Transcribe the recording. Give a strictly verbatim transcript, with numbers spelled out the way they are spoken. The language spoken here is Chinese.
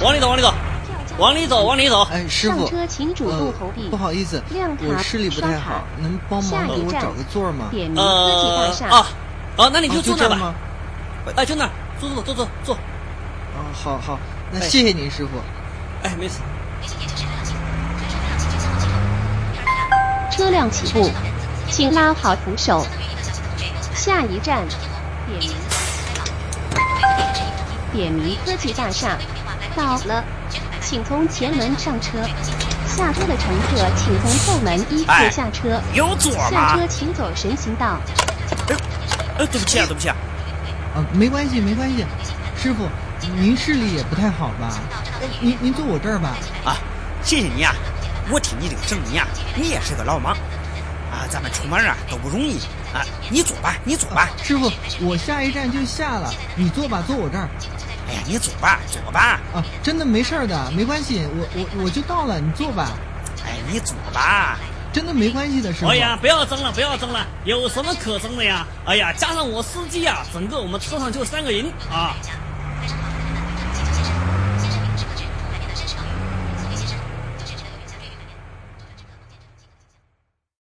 往里走，往里走，往里走，往里走。 哎，师傅， 上车请主动投币、 呃。不好意思，我视力不太好，能帮忙给我找个座吗？ 点名科技大厦。 呃啊啊，那你就坐那吧。 吗？ 哎，就那，坐坐坐坐坐。 啊，好好，那谢谢您，师傅。 哎，没事。 车辆起步，请拉好扶手。下一站，点名。点名科技大厦，到了，请从前门上车。下车的乘客请从后门依次下车。 哎、有座吗？ 下车请走人行道。 哎，哎，对不起啊，对不起啊。 啊，没关系，没关系。师傅，您视力也不太好吧？您您坐我这儿吧。 啊，谢谢你啊！我听你这个声音啊，你也是个老莽啊，咱们出门啊都不容易啊。你坐吧，你坐吧。 啊、师傅，我下一站就下了，你坐吧，坐我这儿。 哎呀，你坐吧，坐吧。 啊，真的没事的，没关系，我我我就到了，你坐吧。 哎，你坐吧。 真的没关系的，师傅。 哎呀，不要争了，不要争了，有什么可争的呀？哎呀，加上我司机啊，整个我们车上就三个人啊。